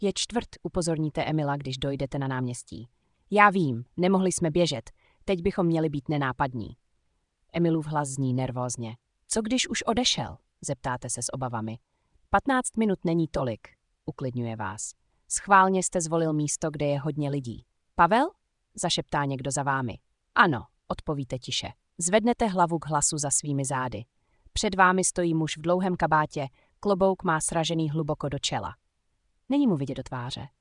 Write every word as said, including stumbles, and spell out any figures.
Je čtvrt, upozorníte Emila, když dojdete na náměstí. Já vím, nemohli jsme běžet, teď bychom měli být nenápadní. Emilův hlas zní nervózně. Co když už odešel? Zeptáte se s obavami. Patnáct minut není tolik, uklidňuje vás. Schválně jste zvolil místo, kde je hodně lidí. Pavel? Zašeptá někdo za vámi. Ano, odpovíte tiše. Zvednete hlavu k hlasu za svými zády. Před vámi stojí muž v dlouhém kabátě, klobouk má sražený hluboko do čela. Není mu vidět do tváře.